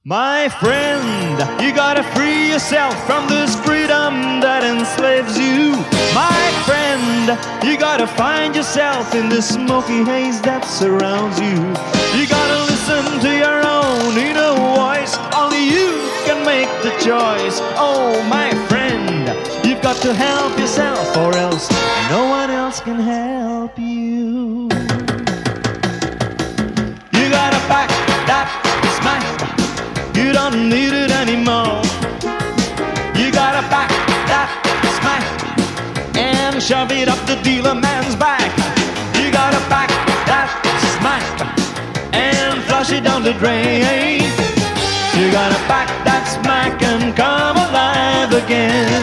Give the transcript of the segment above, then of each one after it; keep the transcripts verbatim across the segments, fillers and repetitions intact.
My friend, you gotta free yourself from this freedom that enslaves you. My friend, you gotta find yourself in this smoky haze that surrounds you. You gotta listen to your own inner voice. Only you can make the choice. Oh, my friend, you've got to help yourself, or else no one else can help you. You gotta pack that smack. You don't need it anymore. You gotta pack that smack and shove it up the dealer man's back. You gotta pack that smack and flush it down the drain. You gotta pack that smack and come alive again.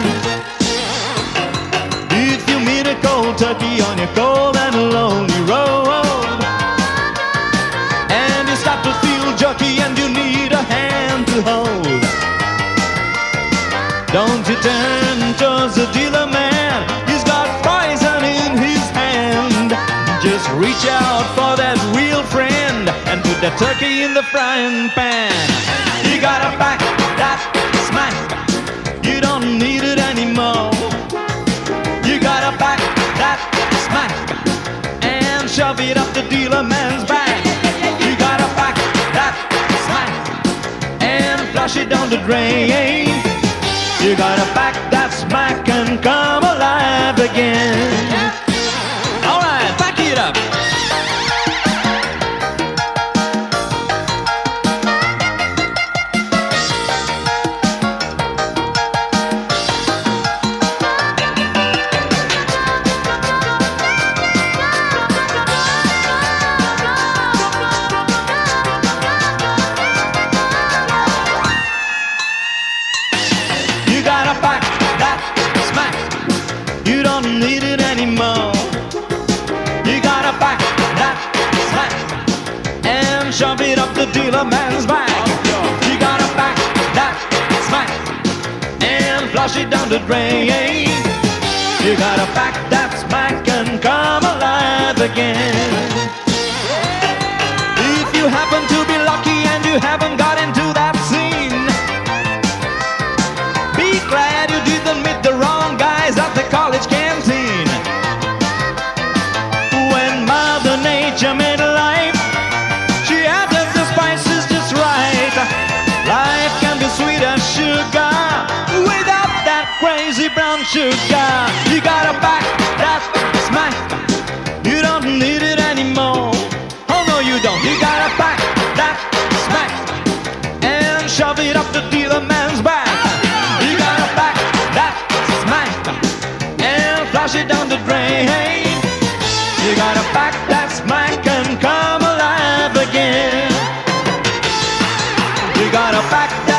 If you meet a cold turkey on your cold and lonely road, and you start to feel jerky and you need a hand to hold, don't you turn towards the dealer man. He's got poison in his hand. Just reach out for that real friend and put that turkey in the frying pan. You gotta pack that smack. You don't need it anymore. You gotta pack that smack and shove it up the dealer man's back. You gotta pack that smack and flush it down the drain. You gotta pack that smack and come alive again. All right, back it up. You gotta pack that smack. You don't need it anymore. You gotta pack that smack and shove it up the dealer man's back. You gotta pack that smack and flush it down the drain. You gotta pack that smack and come alive again. If you happen to be lucky and you haven't got into that scene, be glad you didn't meet the wrong guys at the college canteen. When Mother Nature made life, she added the spices just right. Life can be sweet as sugar without that crazy brown sugar. You gotta pack that smack. You don't need it anymore. Oh no, you don't. You gotta pack that smack and shove it up the dealer man's back. You gotta pack that smack and flush it down the drain. You gotta pack that smack and come alive again. You gotta pack that